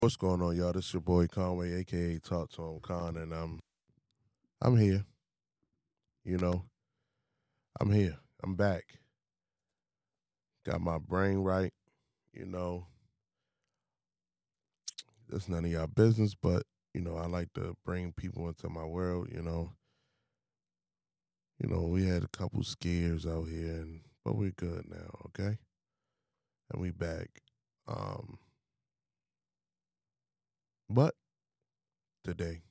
What's going on, y'all? This is your boy Conway, aka Talk to Him Con, and I'm here. You know, I'm here. I'm back. Got my brain right. You know, that's none of y'all business, but I like to bring people into my world. We had a couple scares out here, but we're good now. Okay, and we back. Um, but today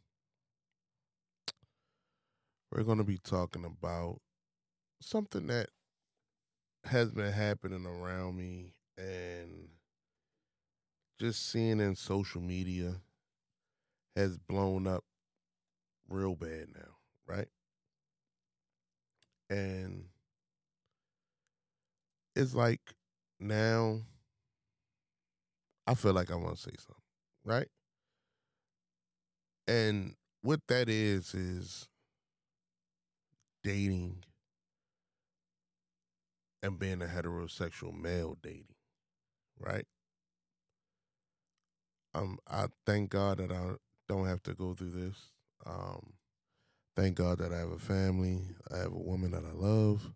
we're gonna be talking about something that has been happening around me and just seeing in social media has blown up real bad now, right? And it's like now I feel like I want to say something, right? And what that is dating and being a heterosexual male dating, right? I thank God that I don't have to go through this. Um, thank God that I have a family. I have a woman that I love,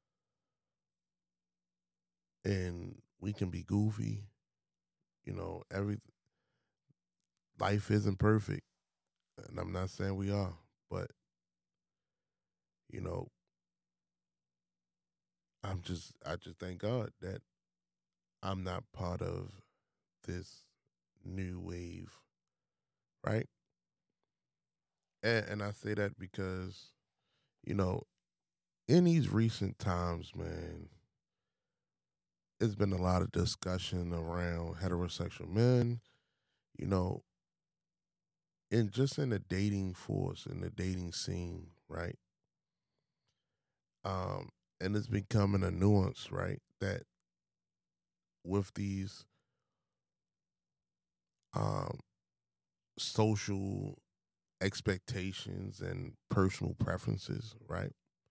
and we can be goofy. Every life isn't perfect, and I'm not saying we are, but you know, I just thank God that I'm not part of this new wave, right? And I say that because, you know, in these recent times, man, it's been a lot of discussion around heterosexual men, you know, and just in the dating force, in the dating scene, right? And it's becoming a nuance, right? That with these um social expectations and personal preferences, right?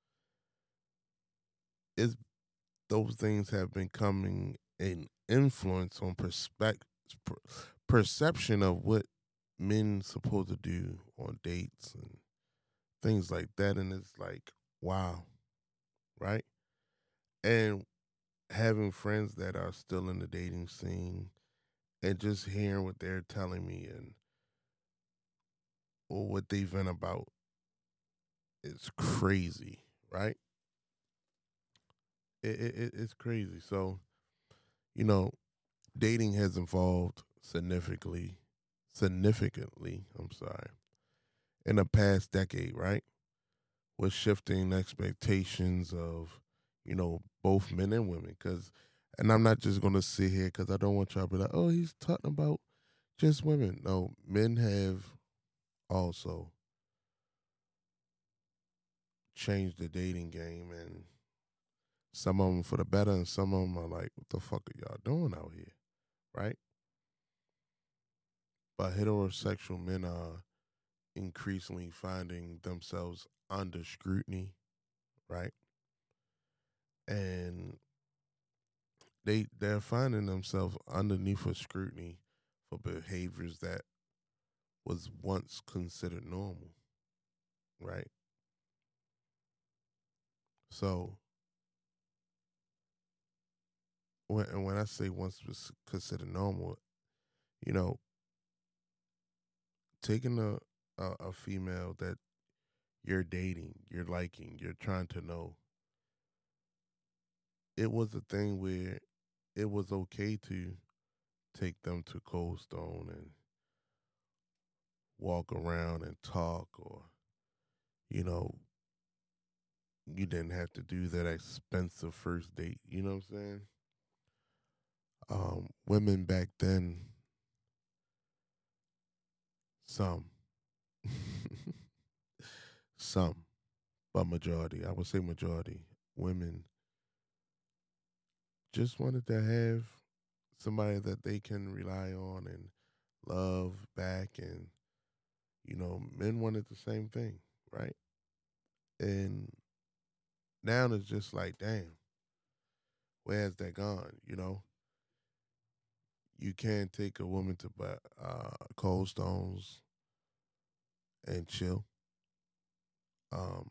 Is those things have been coming an influence on perception of what men supposed to do on dates and things like that, and it's like, wow, right? And having friends that are still in the dating scene and just hearing what they're telling me and or what they've been about is crazy, right? It's crazy. So you know, dating has evolved significantly, I'm sorry, in the past decade, right? With shifting expectations of, both men and women. And I'm not just going to sit here because I don't want y'all to be like, oh, he's talking about just women. No, men have also changed the dating game, and some of them for the better, and some of them are like, what the fuck are y'all doing out here, right? But heterosexual men are increasingly finding themselves under scrutiny, right? And they're finding themselves underneath of scrutiny for behaviors that was once considered normal, right? So when I say once was considered normal, you know, taking a female that you're dating, you're liking, you're trying to know, it was a thing where it was okay to take them to Cold Stone and walk around and talk, or you know, you didn't have to do that expensive first date. You know what I'm saying? Women back then, some, some, but majority, I would say majority, women just wanted to have somebody that they can rely on and love back. And, men wanted the same thing, right? And now it's just like, damn, where has that gone? You can take a woman to Cold Stones and chill. Um,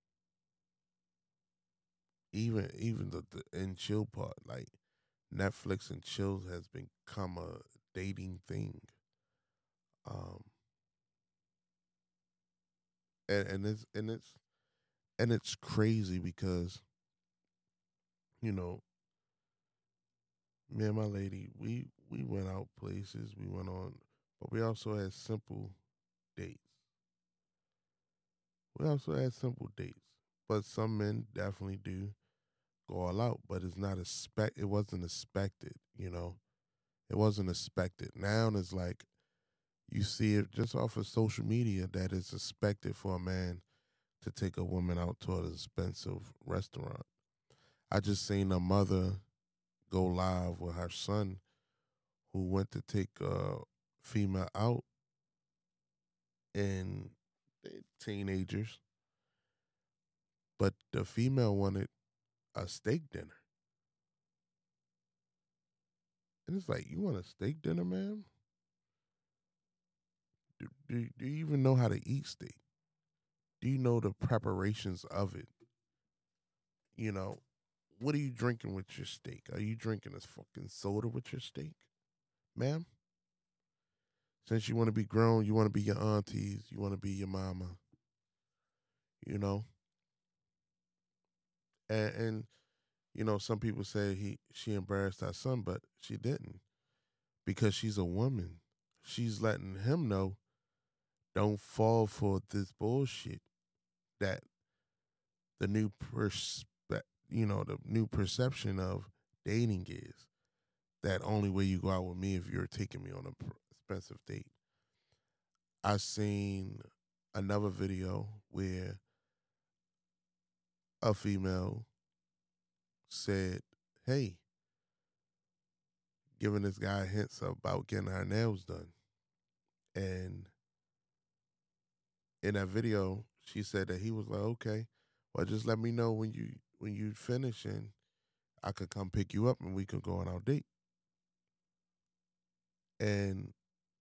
even the and chill part, like Netflix and chill has become a dating thing. Um, and it's crazy because you know me and my lady we went out places, we went on, but we also had simple dates. We also had simple dates, but some men definitely do go all out. But it's not expect. It wasn't expected. It wasn't expected. Now it's like you see it just off of social media that it's expected for a man to take a woman out to an expensive restaurant. I just seen a mother go live with her son who went to take a female out, and they teenagers, but the female wanted a steak dinner. And it's like, you want a steak dinner, ma'am? Do you even know how to eat steak? Do you know the preparations of it? You know, what are you drinking with your steak? Are you drinking a fucking soda with your steak, ma'am? Since you want to be grown, you want to be your aunties, you want to be your mama, you know? And some people say she embarrassed our son, but she didn't because she's a woman. She's letting him know, don't fall for this bullshit that the new the new perception of dating is that only way you go out with me if you're taking me on a expensive date. I seen another video where a female said, "Hey," giving this guy hints about getting her nails done, and in that video, she said that he was like, "Okay, well, just let me know when you finish, and I could come pick you up, and we could go on our date." And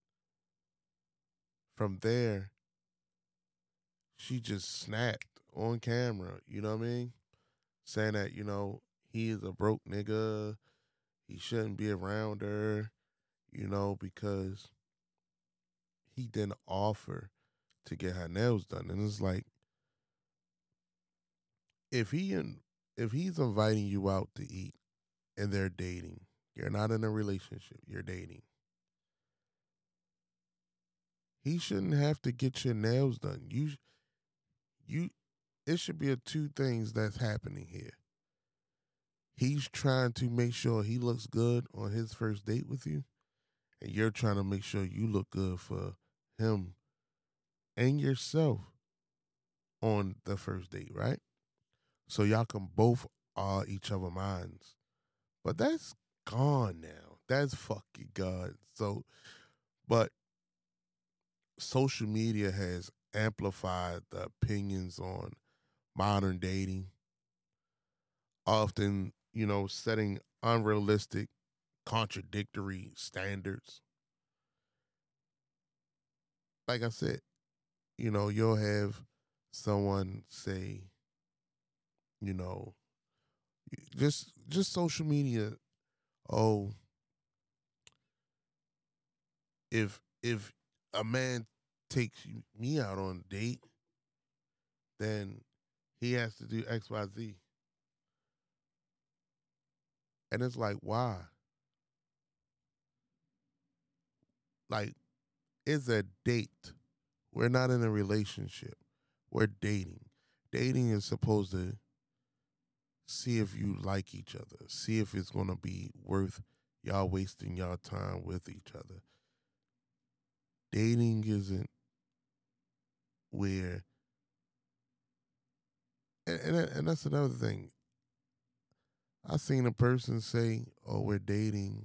from there, she just snapped on camera. You know what I mean? Saying that he is a broke nigga. He shouldn't be around her. Because he didn't offer to get her nails done, and it's like if if he's inviting you out to eat and they're dating, you're not in a relationship, you're dating. He shouldn't have to get your nails done. You it should be a two things that's happening here. He's trying to make sure he looks good on his first date with you, and you're trying to make sure you look good for him and yourself on the first date, right? So y'all can both each other minds. But that's gone now. That's fucking gone. So, but social media has amplified the opinions on modern dating, often, setting unrealistic, contradictory standards. Like I said, you'll have someone say, you know, just social media, oh, if a man takes me out on a date, then he has to do XYZ. And it's like, why? Like, it's a date. We're not in a relationship. We're dating. Dating is supposed to see if you like each other, see if it's going to be worth y'all wasting y'all time with each other. Dating isn't where, and that's another thing. I seen a person say, "Oh, we're dating."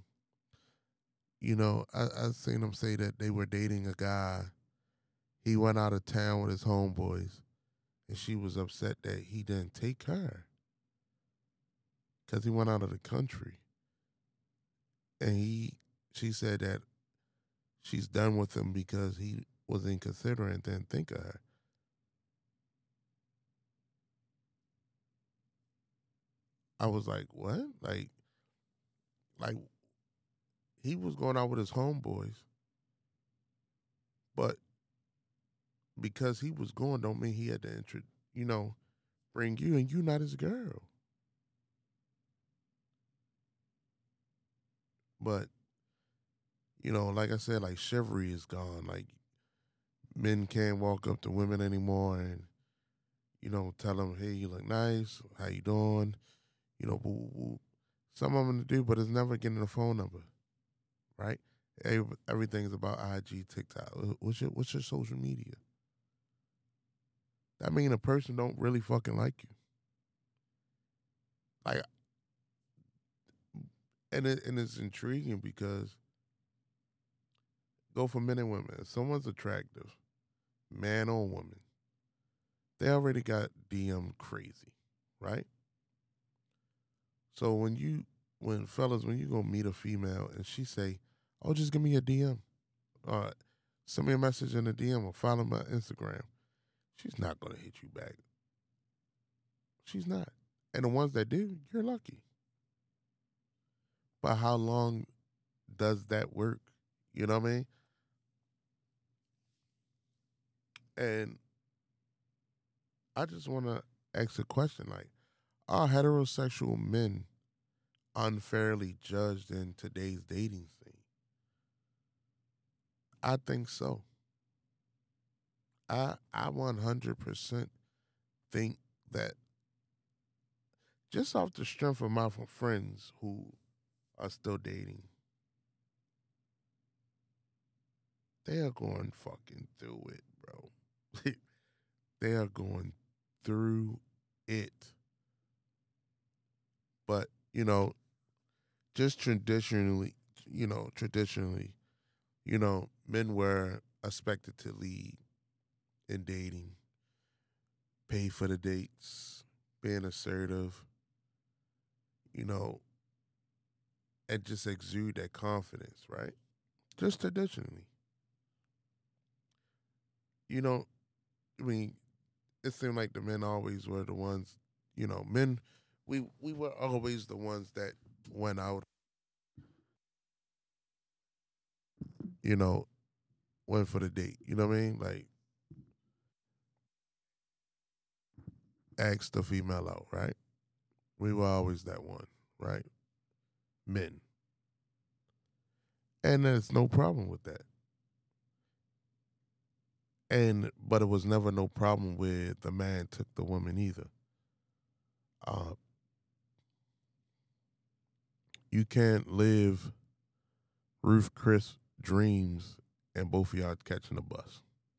I seen them say that they were dating a guy. He went out of town with his homeboys, and she was upset that he didn't take her because he went out of the country, and she said that she's done with him because he was inconsiderate and didn't think of her. I was like, what? Like he was going out with his homeboys, but because he was going, don't mean he had to you know, bring you, and you not his girl. But like I said, like chivalry is gone. Like men can't walk up to women anymore and tell them, hey, you look nice, how you doing, boo, boo, boo. Some of them do, but it's never getting a phone number, right? Everything's about IG, TikTok. What's your social media? That mean a person don't really fucking like you. Like, and it's intriguing because go for men and women. If someone's attractive, man or woman, they already got DM crazy, right? So when you go meet a female and she say, "Oh, just give me a DM," or send me a message in a DM or follow my Instagram, she's not gonna hit you back. She's not. And the ones that do, you're lucky. But how long does that work? You know what I mean? And I just want to ask a question: like, are heterosexual men unfairly judged in today's dating scene? I think so. I 100% think that just off the strength of my friends who are still dating, they are going fucking through it, bro. They are going through it. But, just traditionally, men were expected to lead in dating, pay for the dates, being assertive, you know, and just exude that confidence, right? Just traditionally. You know, I mean, it seemed like the men always were the ones, men we were always the ones that went out, you know, went for the date. You know what I mean? Like asked the female out, right? We were always that one, right? Men. And there's no problem with that. But it was never no problem where the man took the woman either. Uh, you can't live Ruth Chris dreams and both of y'all catching a bus.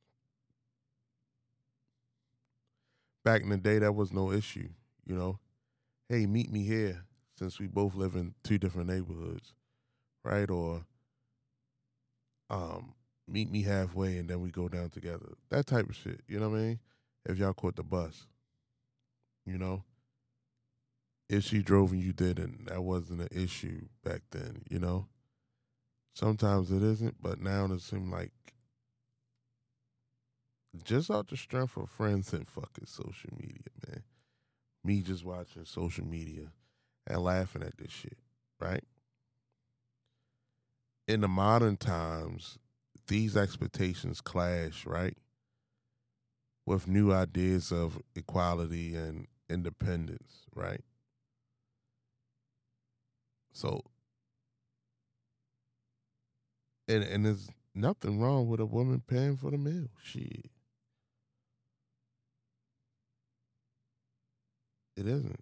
Back in the day, that was no issue. You know, hey, meet me here since we both live in two different neighborhoods, right? Or um, meet me halfway and then we go down together. That type of shit. You know what I mean? If y'all caught the bus, you know, if she drove and you didn't, that wasn't an issue back then. You know, sometimes it isn't, but now it seems like just out the strength of friends and fucking social media, man. Me just watching social media and laughing at this shit, right? In the modern times, these expectations clash, right? With new ideas of equality and independence, right? So, and there's nothing wrong with a woman paying for the meal. Shit, it isn't.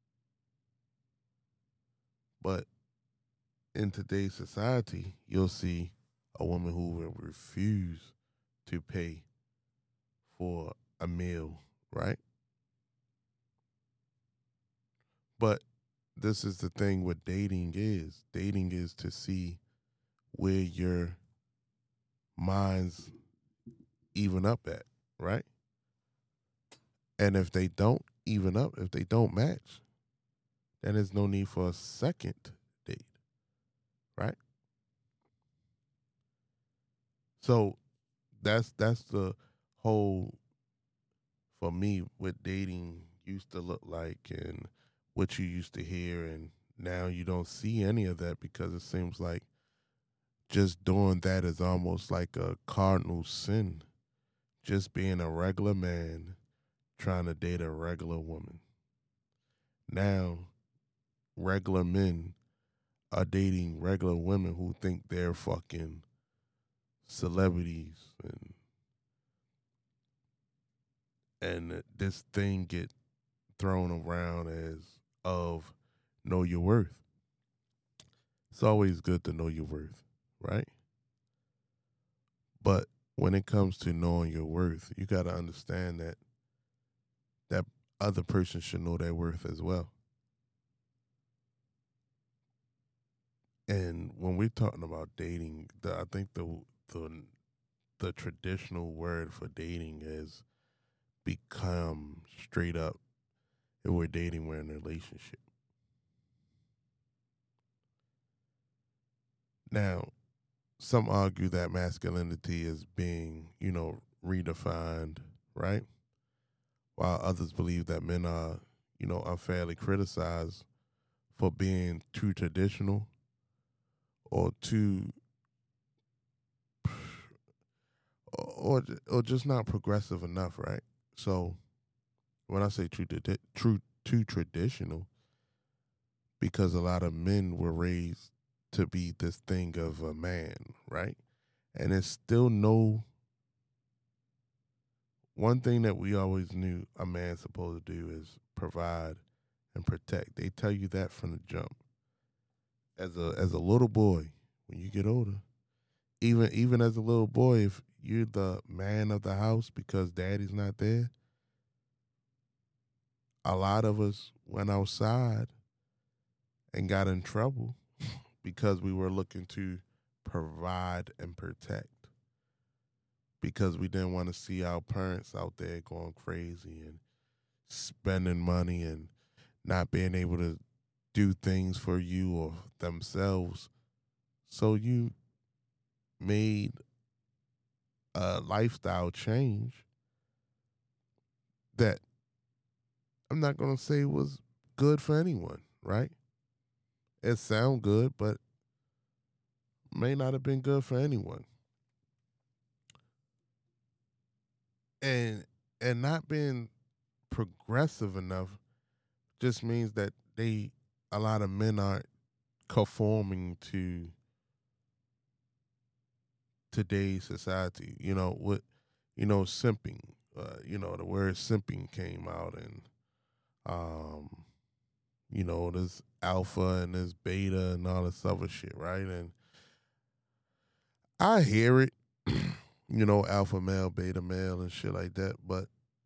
But in today's society, you'll see a woman who will refuse to pay for a meal, right? But this is the thing what dating is. Dating is to see where your minds even up at, right? And if they don't even up, if they don't match, then there's no need for a second date, right? So that's the whole, for me, what dating used to look like and what you used to hear, and now you don't see any of that because it seems like just doing that is almost like a cardinal sin. Just being a regular man trying to date a regular woman. Now, regular men are dating regular women who think they're fucking celebrities, and this thing get thrown around as of know your worth. It's always good to know your worth, right? But when it comes to knowing your worth, you got to understand that that other person should know their worth as well. And when we're talking about dating, I think the the traditional word for dating has become straight up, if we're dating, we're in a relationship. Now, some argue that masculinity is being, redefined, right? While others believe that men are, unfairly criticized for being too traditional or too, or just not progressive enough, right? So when I say too traditional, because a lot of men were raised to be this thing of a man, right? And it's still no one thing that we always knew a man's supposed to do is provide and protect. They tell you that from the jump. As a little boy, when you get older, even as a little boy, if you're the man of the house because daddy's not there, a lot of us went outside and got in trouble because we were looking to provide and protect, because we didn't want to see our parents out there going crazy and spending money and not being able to do things for you or themselves. So you made a lifestyle change that I'm not going to say was good for anyone, right? It sound good, but may not have been good for anyone. And not being progressive enough just means that a lot of men aren't conforming to today's society. Simping. The word simping came out, and um, there's alpha and there's beta and all this other shit, right? And I hear it, alpha male, beta male, and shit like that. But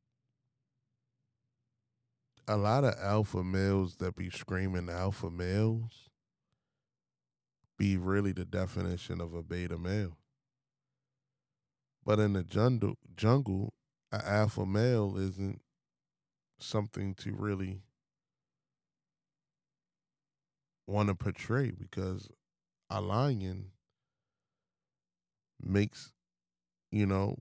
a lot of alpha males that be screaming alpha males be really the definition of a beta male. But in the jungle, an alpha male isn't something to really want to portray, because a lion makes, you know,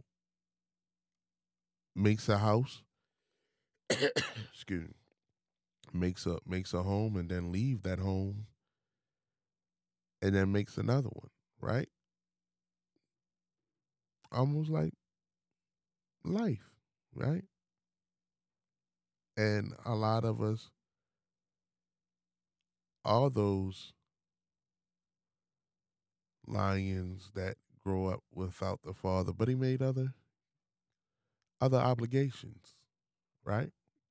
makes a house, excuse me, makes a home and then leave that home and then makes another one, right? Almost like life, right? And a lot of us are those lions that grow up without the father, but he made other obligations, right?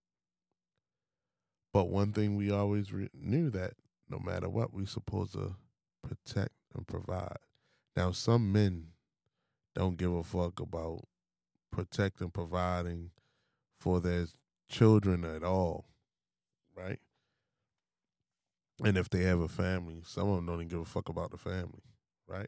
But one thing we always knew, that no matter what, we supposed to protect and provide. Now, some men don't give a fuck about protecting, providing for their children at all, right? And if they have a family, some of them don't even give a fuck about the family, right?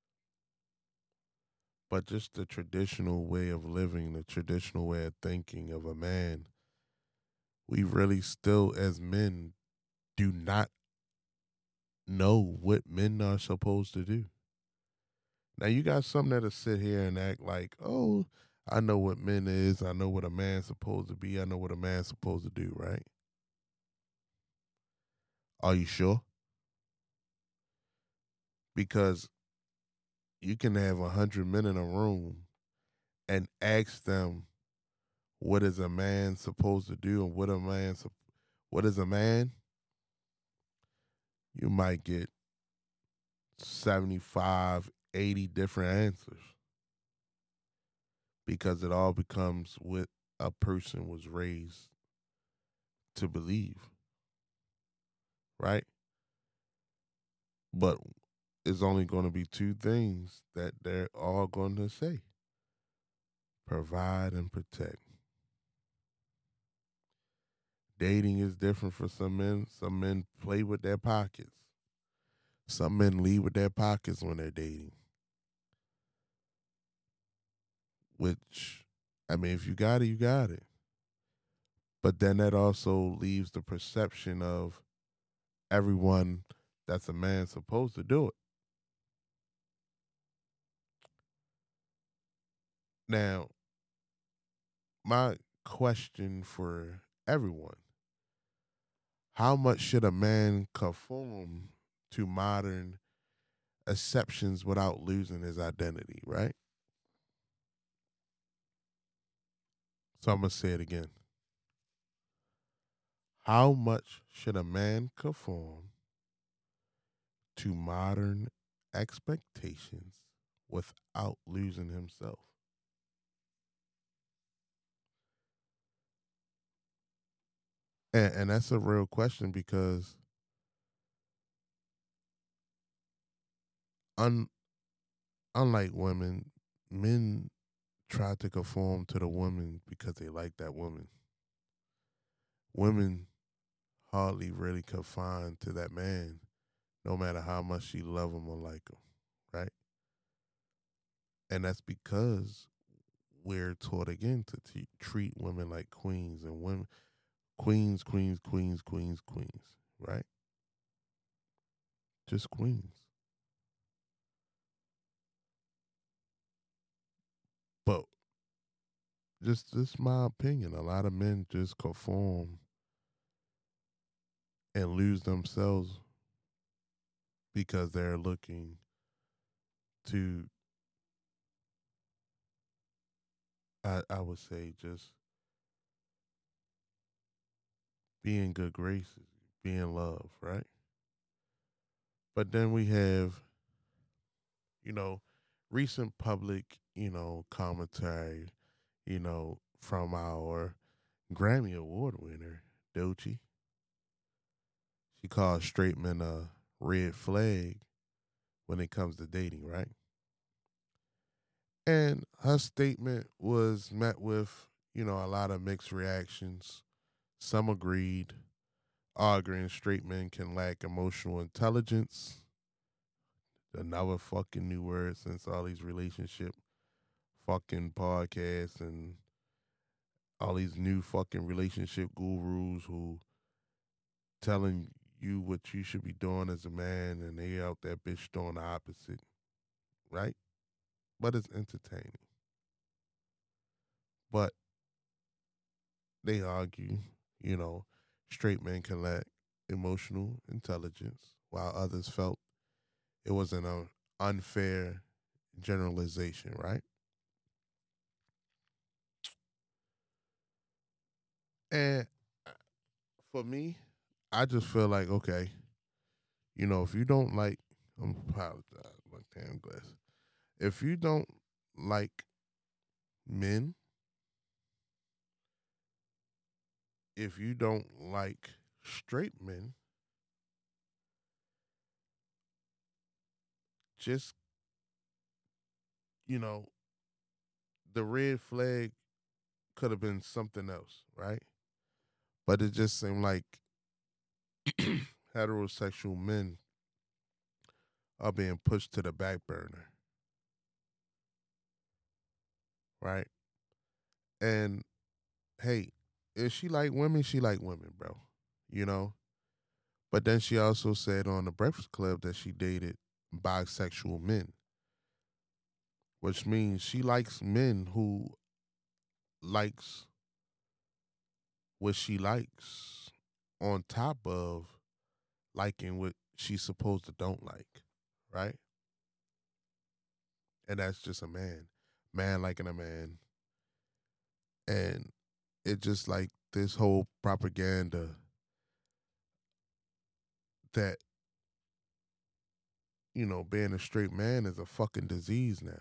But just the traditional way of living, the traditional way of thinking of a man, we really still, as men, do not know what men are supposed to do. Now you got some that'll sit here and act like, oh, I know what men is. I know what a man's supposed to be. I know what a man's supposed to do, right? Are you sure? Because you can have 100 men in a room and ask them what is a man supposed to do and what is a man. You might get 75, 80 different answers because it all becomes what a person was raised to believe, right? But it's only going to be two things that they're all going to say: provide and protect. Dating is different for some men. Some men play with their pockets. Some men lead with their pockets when they're dating. Which, I mean, if you got it, you got it. But then that also leaves the perception of everyone that's a man supposed to do it. Now, my question for everyone: how much should a man conform to modern exceptions without losing his identity, right? So I'm going to say it again. How much should a man conform to modern expectations without losing himself? And that's a real question because un, unlike women, men try to conform to the woman because they like that woman. Women hardly really confined to that man, no matter how much she love him or like him, right? And that's because we're taught again to treat women like queens and women queens, queens, queens, queens, queens, right? Just queens. But just this my opinion. A lot of men just conform and lose themselves because they're looking to I would say just be in good graces, be in love, right? But then we have, you know, recent public, commentary, from our Grammy Award winner, Doechii. She called straight men a red flag when it comes to dating, right? And her statement was met with, a lot of mixed reactions. Some agreed, arguing straight men can lack emotional intelligence. Another fucking new word since all these relationship fucking podcasts and all these new fucking relationship gurus who telling you what you should be doing as a man and they out there bitch doing the opposite, right? But it's entertaining. But they argue, you know, straight men can lack emotional intelligence, while others felt it was an unfair generalization, right? And for me, I just feel like, okay, if you don't like, I'm apologize, my damn glass. If you don't like men, if you don't like straight men, just, you know, the red flag could have been something else, right? But it just seemed like heterosexual men are being pushed to the back burner, right? And hey, if she like women, she like women, bro. You know? But then she also said on the Breakfast Club that she dated bisexual men. which means she likes men who likes what she likes on top of liking what she's supposed to don't like, right? And that's just a man liking a man. And it just like this whole propaganda that, being a straight man is a fucking disease now.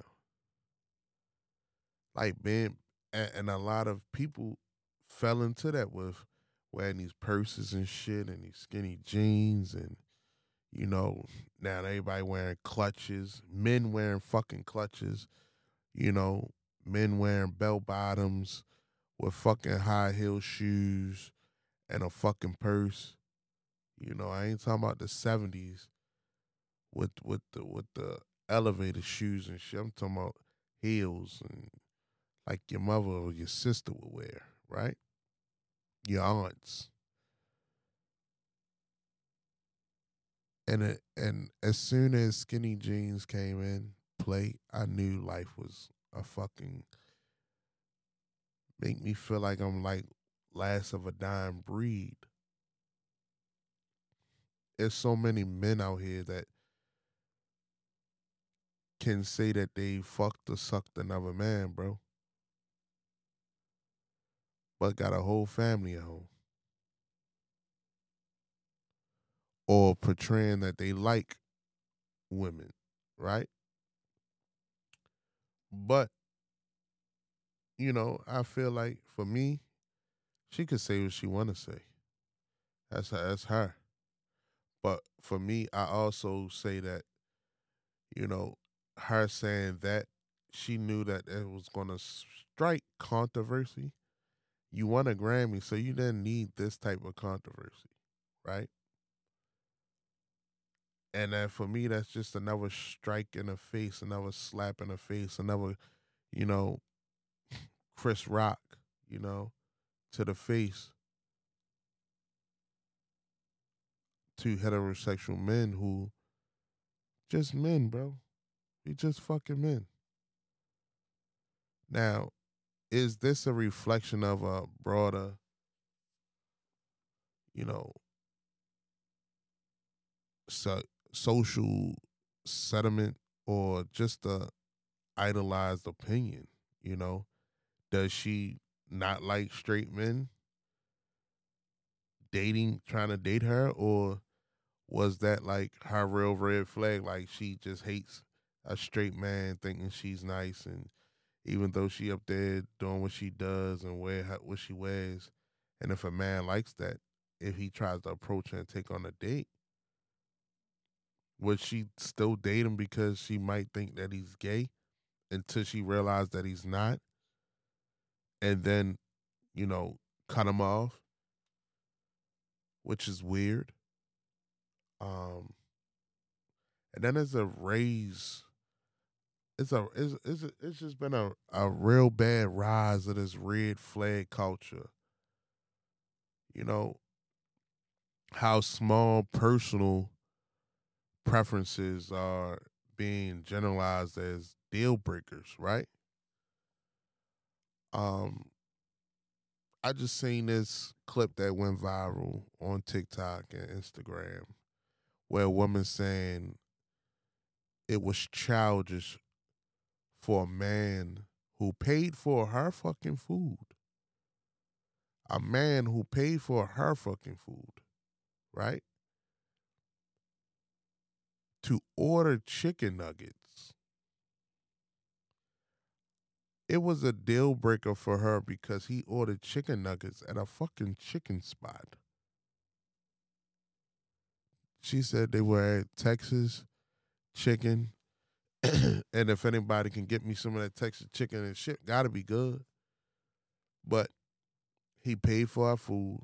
Like being, and a lot of people fell into that with wearing these purses and shit and these skinny jeans and, you know, now everybody wearing clutches, men wearing fucking clutches, you know, men wearing bell bottoms with fucking high heel shoes and a fucking purse. I ain't talking about the '70s with the elevator shoes and shit. I'm talking about heels and like your mother or your sister would wear, right? Your aunts. And as soon as skinny jeans came in play, I knew life was a fucking make me feel like I'm like last of a dying breed. There's so many men out here that can say that they fucked or sucked another man, bro, but got a whole family at home. Or portraying that they like women, right? But, I feel like for me, she could say what she wanna say. That's her. But for me, I also say that, you know, her saying that she knew that it was gonna strike controversy. You won a Grammy, so you didn't need this type of controversy, right? And then for me, that's just another strike in the face, another slap in the face, another, you know, Chris Rock, you know, to the face to heterosexual men who just men, bro. We just fucking men. Now, is this a reflection of a broader, you know, so, social sentiment or just a idolized opinion? You know, does she not like straight men trying to date her, or was that like her real red flag? Like she just hates a straight man thinking she's nice, and even though she up there doing what she does and what she wears, and if a man likes that, if he tries to approach her and take on a date, would she still date him because she might think that he's gay until she realized that he's not, and then you know cut him off, which is weird. Um, and then there's a raise. It's just been a real bad rise of this red flag culture. You know how small personal preferences are being generalized as deal breakers, right? Um, I just seen this clip that went viral on TikTok and Instagram where a woman saying it was childish for a man who paid for her fucking food, a man who paid for her fucking food, right? To order chicken nuggets. It was a deal breaker for her because he ordered chicken nuggets at a fucking chicken spot. She said they were at Texas chicken. And if anybody can get me some of that Texas chicken and shit, gotta be good. But he paid for our food.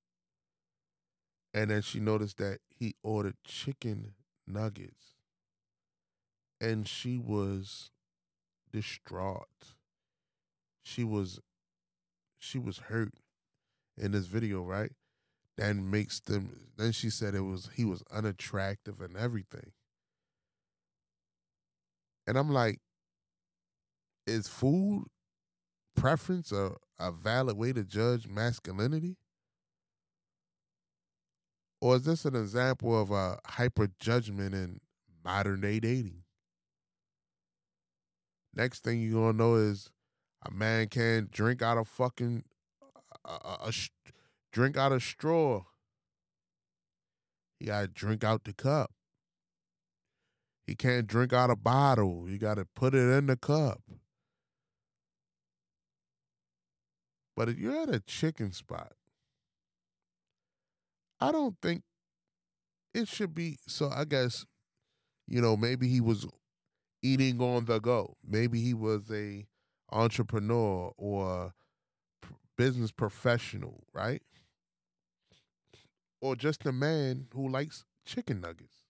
And then she noticed that he ordered chicken nuggets. And she was distraught. She was she was hurt in this video, right? That makes them then she said it was he was unattractive and everything. And I'm like, Is food preference a valid way to judge masculinity? Or is this an example of a hyper judgment in modern day dating? Next thing you're gonna know is a man can't drink out of fucking drink out of straw. He gotta drink out the cup. He can't drink out a bottle. You gotta put it in the cup. But if you're at a chicken spot, I don't think it should be. So I guess, maybe he was eating on the go. Maybe he was a entrepreneur or business professional, right? Or just a man who likes chicken nuggets.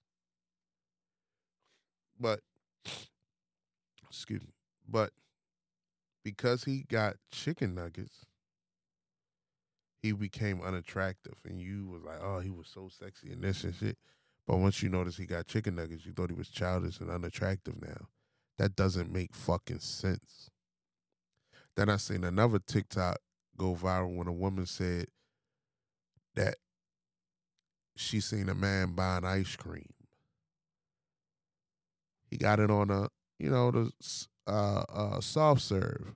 But excuse me. But because he got chicken nuggets, he became unattractive, and you was like, "Oh, he was so sexy and this and shit." But once you notice he got chicken nuggets, you thought he was childish and unattractive. Now, that doesn't make fucking sense. Then I seen another TikTok go viral when a woman said that she seen a man buying ice cream. He got it on the soft serve.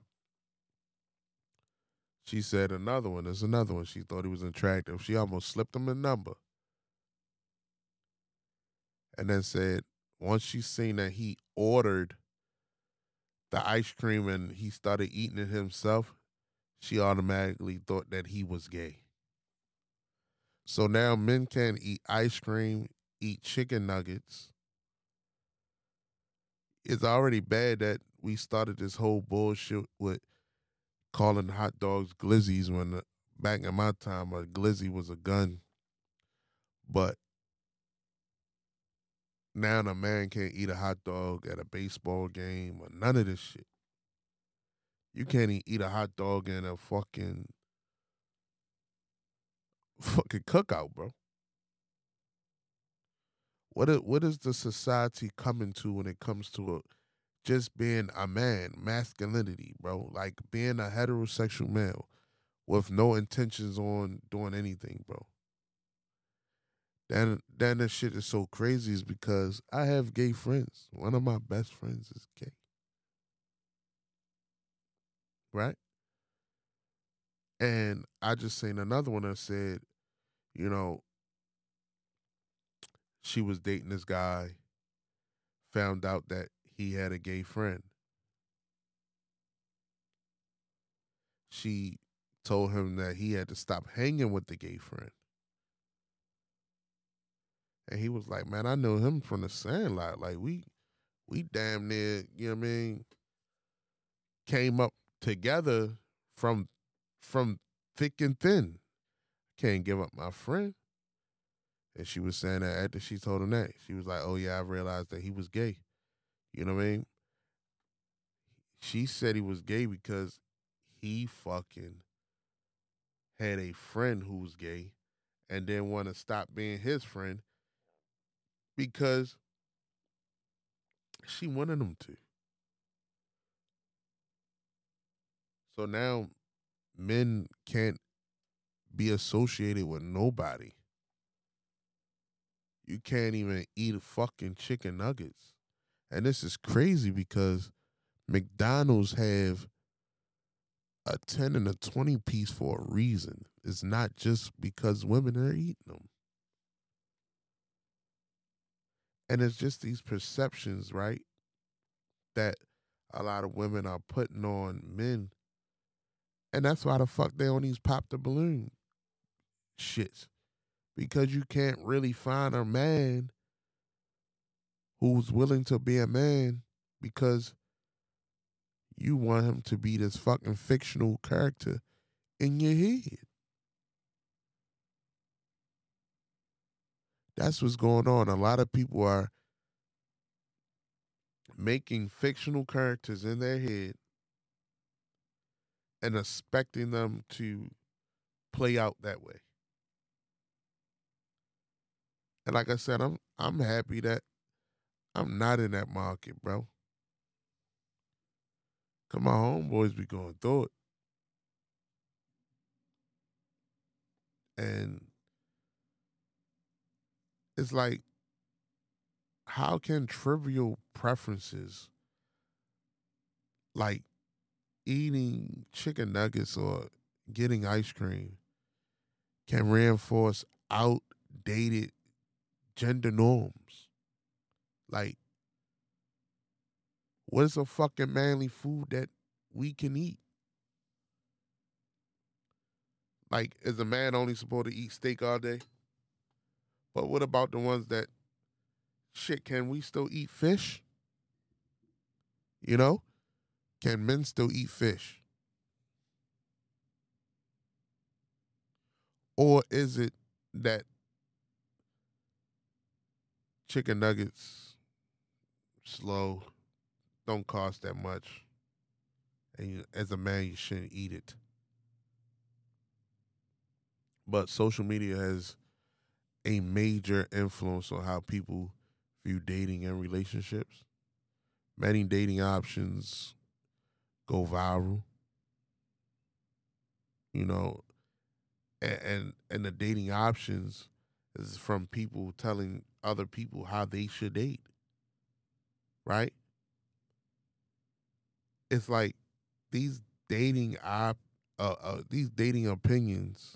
She said another one. There's another one. She thought he was attractive. She almost slipped him a number. And then said once she seen that he ordered the ice cream and he started eating it himself, she automatically thought that he was gay. So now men can eat ice cream, eat chicken nuggets. It's already bad that we started this whole bullshit with calling hot dogs glizzies when back in my time a glizzy was a gun. But now a man can't eat a hot dog at a baseball game or none of this shit. You can't eat a hot dog in a fucking cookout, bro. What is the society coming to when it comes to just being a man, masculinity, bro? Like being a heterosexual male with no intentions on doing anything, bro. Then this shit is so crazy is because I have gay friends. One of my best friends is gay. Right? And I just seen another one that said, you know, she was dating this guy, found out that he had a gay friend. She told him that he had to stop hanging with the gay friend. And he was like, "Man, I know him from the Sandlot. Like we damn near, you know what I mean, came up together from from thick and thin. Can't give up my friend." And she was saying that after she told him that, she was like, "Oh yeah, I realized that he was gay." You know what I mean? She said he was gay because he fucking had a friend who was gay and didn't want to stop being his friend because she wanted him to. So now men can't be associated with nobody. You can't even eat fucking chicken nuggets. And this is crazy because McDonald's have a 10 and a 20 piece for a reason. It's not just because women are eating them. And it's just these perceptions, right, that a lot of women are putting on men. And that's why the fuck they on these pop the balloon shits. Because you can't really find a man who's willing to be a man because you want him to be this fucking fictional character in your head. That's what's going on. A lot of people are making fictional characters in their head and expecting them to play out that way. And like I said, I'm happy that I'm not in that market, bro. Cause my homeboys be going through it. And it's like, how can trivial preferences like eating chicken nuggets or getting ice cream can reinforce outdated gender norms? Like, what is a fucking manly food that we can eat? Like, is a man only supposed to eat steak all day? But what about the ones that, shit, can we still eat fish? You know? Can men still eat fish? Or is it that chicken nuggets slow, don't cost that much, and as a man you shouldn't eat it? But social media has a major influence on how people view dating and relationships. Many dating options go viral, you know, and the dating options is from people telling other people how they should date, right? It's like these these dating opinions,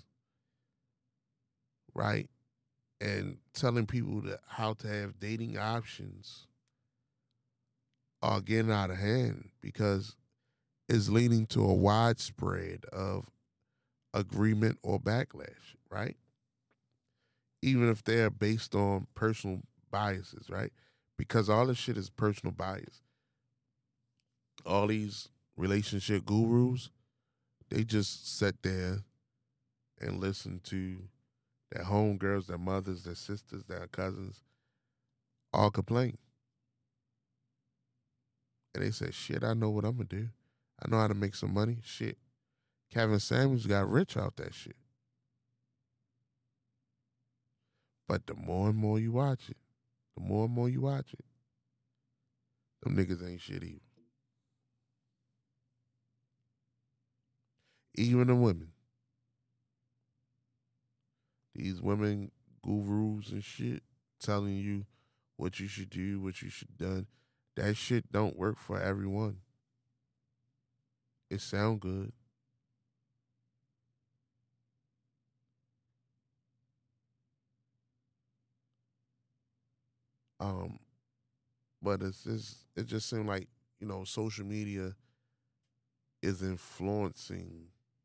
right? And telling people that how to have dating options are getting out of hand because it's leading to a widespread of agreement or backlash, right? Even if they're based on personal biases, right? Because all this shit is personal bias. All these relationship gurus, they just sit there and listen to their homegirls, their mothers, their sisters, their cousins all complain. And they say, shit, I know what I'm going to do. I know how to make some money. Shit. Kevin Samuels got rich out that shit. But the more and more you watch it, the more and more you watch it, them niggas ain't shit either. Even the women. These women gurus and shit telling you what you should do, what you should done. That shit don't work for everyone. It sound good. Um, but it just seemed like, social media is influencing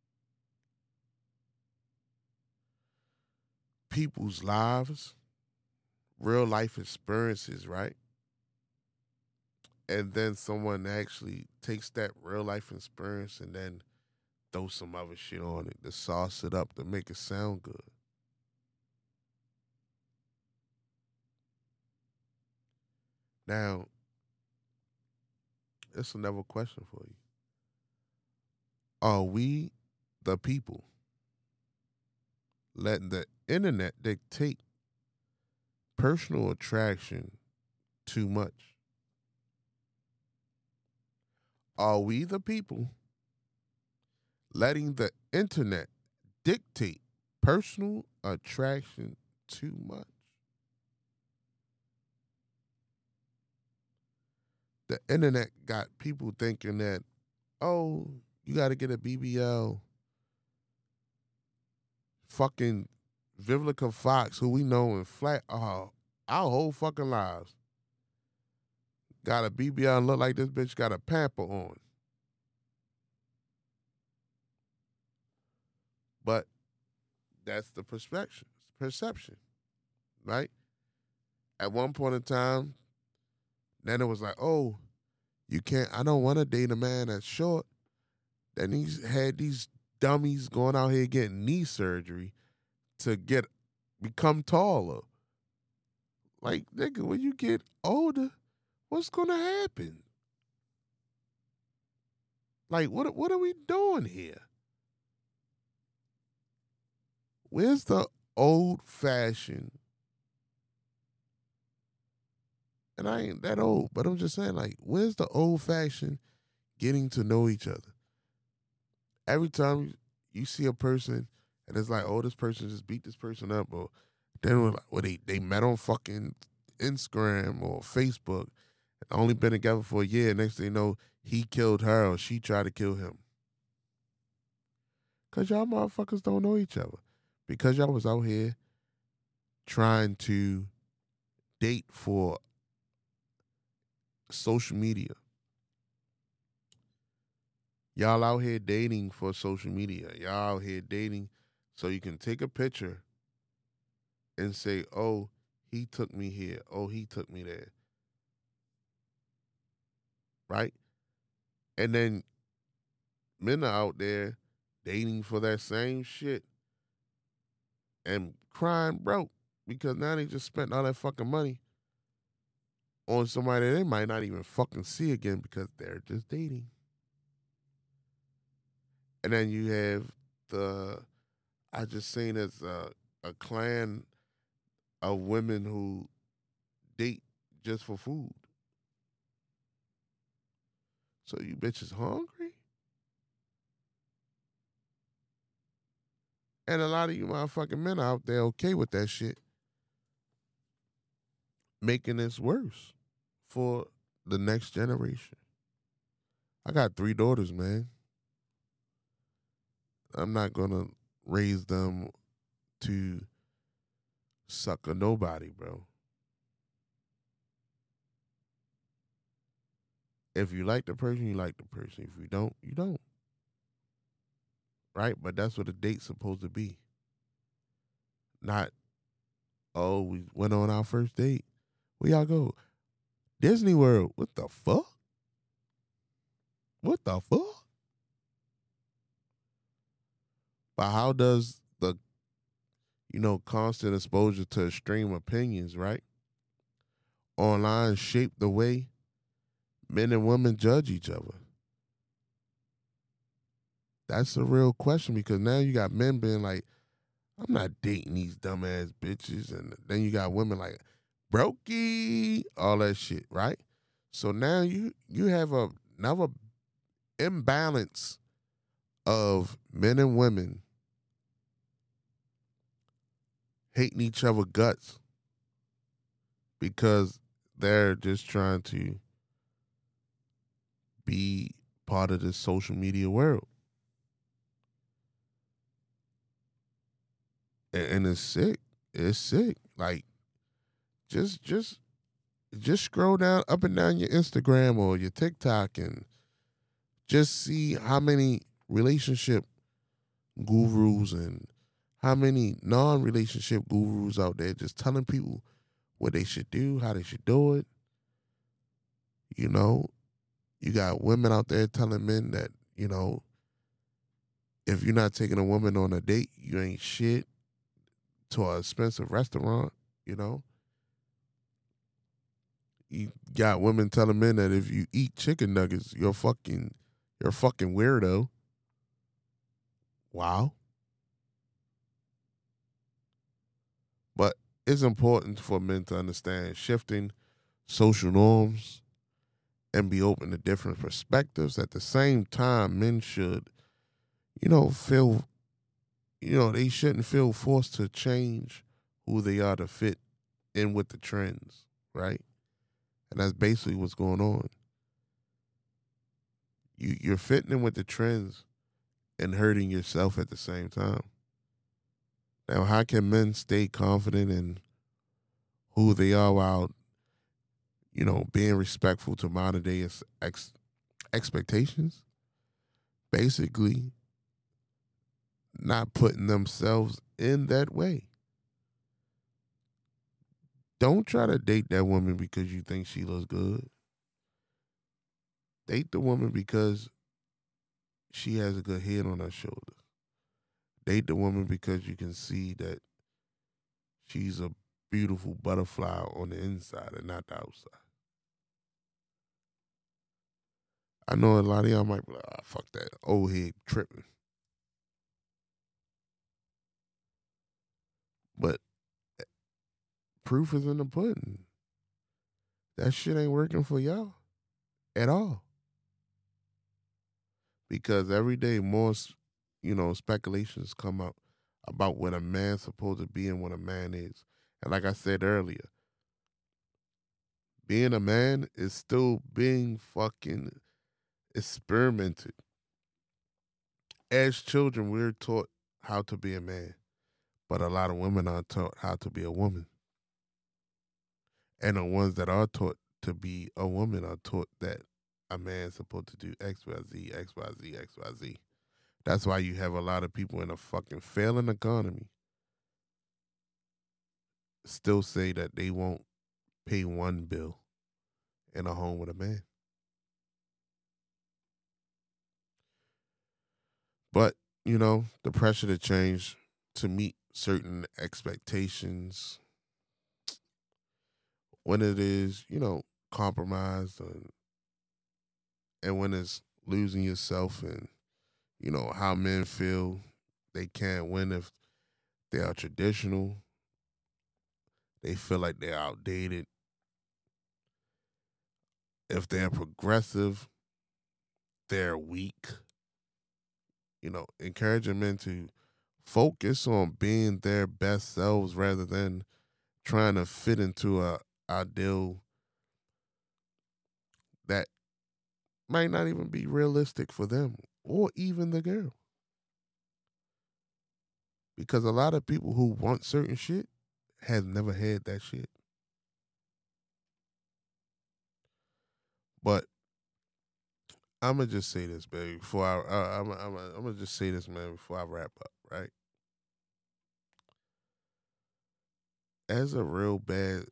people's lives, real life experiences, right? And then someone actually takes that real life experience and then throw some other shit on it to sauce it up to make it sound good. Now, it's another question for you. Are we, the people, letting the internet dictate personal attraction too much? Are we, the people, letting the internet dictate personal attraction too much? The internet got people thinking that, oh, you got to get a BBL. Fucking Vivica Fox, who we know in flat our whole fucking lives, got a BBL and look like this bitch got a pamper on. But that's the perception, right? At one point in time, then it was like, oh, you can't, I don't want to date a man that's short. Then he's had these dummies going out here getting knee surgery to become taller. Like, nigga, when you get older, what's gonna happen? Like, what are we doing here? Where's the old fashioned? And I ain't that old, but I'm just saying, like, where's the old fashioned getting to know each other. Every time you see a person and it's like, oh, this person just beat this person up, or then they met on fucking Instagram or Facebook, only been together for a year. Next thing you know, he killed her or she tried to kill him. Because y'all motherfuckers don't know each other. Because y'all was out here trying to date for social media. Y'all out here dating for social media. Y'all out here dating so you can take a picture and say, oh, he took me here. Oh, he took me there. Right? And then men are out there dating for that same shit and crying broke because now they just spent all that fucking money on somebody they might not even fucking see again because they're just dating. And then you have I just seen as a clan of women who date just for food. So you bitches hungry? And a lot of you motherfucking men out there okay with that shit, making this worse for the next generation. I got 3 daughters, man. I'm not gonna raise them to suck a nobody, bro. If you like the person, you like the person. If you don't, you don't. Right? But that's what a date's supposed to be. Not, oh, we went on our first date. Where y'all go? Disney World. What the fuck? What the fuck? But how does the, constant exposure to extreme opinions, right, online shape the way men and women judge each other? That's a real question because now you got men being like, I'm not dating these dumbass bitches. And then you got women like, brokey, all that shit, right? So now you have another imbalance of men and women hating each other guts because they're just trying to be part of this social media world. And it's sick. It's sick. Like, just scroll down up and down your Instagram or your TikTok and just see how many relationship gurus and how many non-relationship gurus out there just telling people what they should do, how they should do it. You know, you got women out there telling men that, if you're not taking a woman on a date, you ain't shit, to an expensive restaurant, you know. You got women telling men that if you eat chicken nuggets, you're a fucking weirdo. Wow. But it's important for men to understand shifting social norms and be open to different perspectives. At the same time, men should, feel, they shouldn't feel forced to change who they are to fit in with the trends, right? And that's basically what's going on. You're fitting in with the trends and hurting yourself at the same time. Now, how can men stay confident in who they are while, being respectful to modern day expectations? Basically, not putting themselves in that way. Don't try to date that woman because you think she looks good. Date the woman because she has a good head on her shoulders. Date the woman because you can see that she's a beautiful butterfly on the inside and not the outside. I know a lot of y'all might be like, fuck that. Old head tripping. But proof is in the pudding. That shit ain't working for y'all at all. because every day more, speculations come up about what a man's supposed to be and what a man is. And like I said earlier, being a man is still being fucking experimented. As children, we're taught how to be a man, but a lot of women are taught how to be a woman. And the ones that are taught to be a woman are taught that a man's supposed to do X, Y, Z, X, Y, Z, X, Y, Z. That's why you have a lot of people in a fucking failing economy still say that they won't pay one bill in a home with a man. But, the pressure to change to meet certain expectations when it is, compromised and when it's losing yourself and, how men feel they can't win if they are traditional. They feel like they're outdated. If they're progressive, they're weak. Encouraging men to focus on being their best selves rather than trying to fit into a ideal that might not even be realistic for them or even the girl. Because a lot of people who want certain shit have never had that shit. But I'm gonna just say this, baby. Before I'm gonna just say this, man. Before I wrap up, right? As a real bad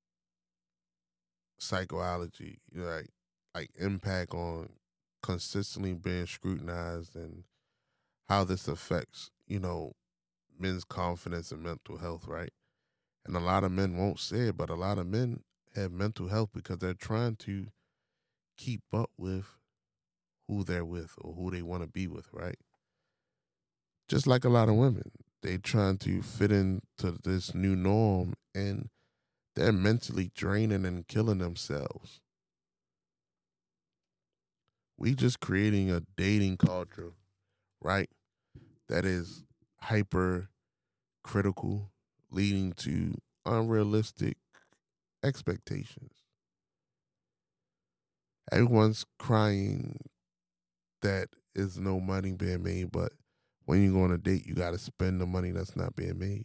psychology, like impact on consistently being scrutinized and how this affects, men's confidence and mental health, right? And a lot of men won't say it, but a lot of men have mental health because they're trying to keep up with who they're with or who they want to be with, right? Just like a lot of women, they trying to fit into this new norm and they're mentally draining and killing themselves. We just creating a dating culture, right? That is hyper critical, leading to unrealistic expectations. Everyone's crying that is no money being made, but when you go on a date, you got to spend the money that's not being made.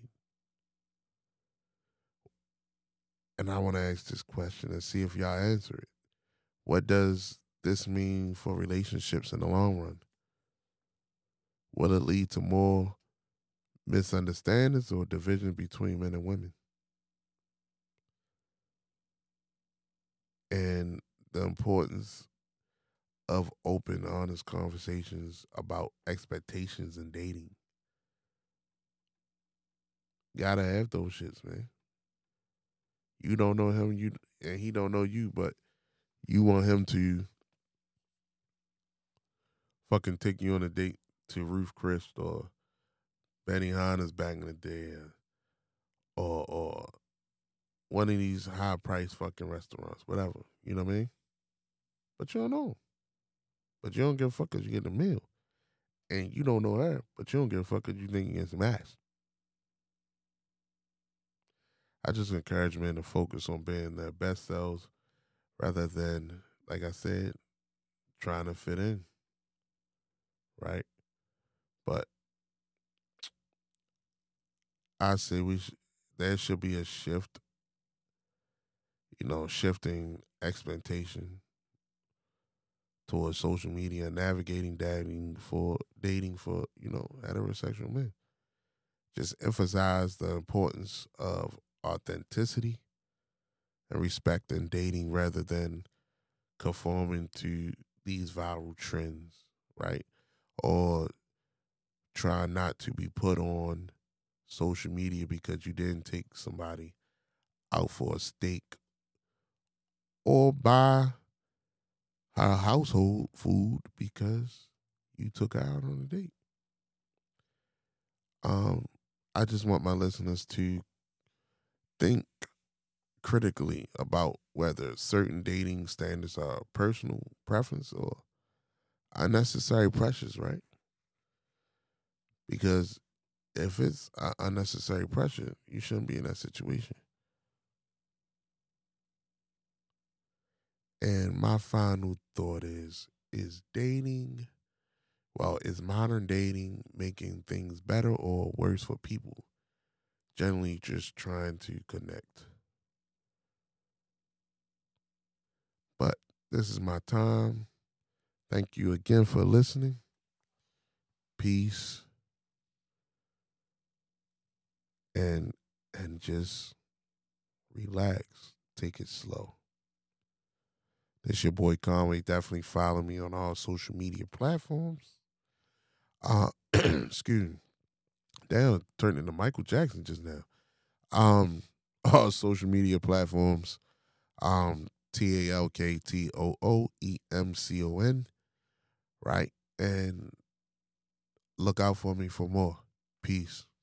And I want to ask this question and see if y'all answer it. What does this mean for relationships in the long run? Will it lead to more misunderstandings or division between men and women? And the importance of open, honest conversations about expectations in dating. Gotta have those shits, man. You don't know him, and he don't know you, but you want him to fucking take you on a date to Ruth Chris or Benny Hanna's back in the day, or one of these high price fucking restaurants, whatever. You know what I mean? But you don't know. But you don't give a fuck because you get a meal. And you don't know her, but you don't give a fuck because you think you get some ass. I just encourage men to focus on being their best selves rather than, like I said, trying to fit in, right? But I say there should be a shift, shifting expectation towards social media, navigating dating for heterosexual men. Just emphasize the importance of authenticity and respect in dating rather than conforming to these viral trends, right? Or try not to be put on social media because you didn't take somebody out for a steak or buy her household food because you took her out on a date. Um, I just want my listeners to think critically about whether certain dating standards are personal preference or unnecessary pressures, right? Because if it's unnecessary pressure, you shouldn't be in that situation. And my final thought is dating, well, is modern dating making things better or worse for people? Generally just trying to connect. But this is my time. Thank you again for listening. Peace and just relax. Take it slow. This your boy Conway. Definitely follow me on all social media platforms. Excuse me. Damn, turned into Michael Jackson just now. All social media platforms. TALKTOOEMCON. Right? And look out for me for more. Peace.